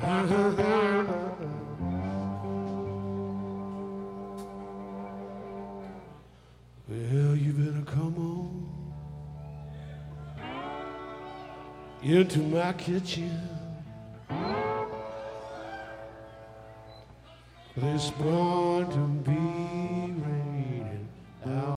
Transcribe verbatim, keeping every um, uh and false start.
Well, you better come on into my kitchen. There's born to be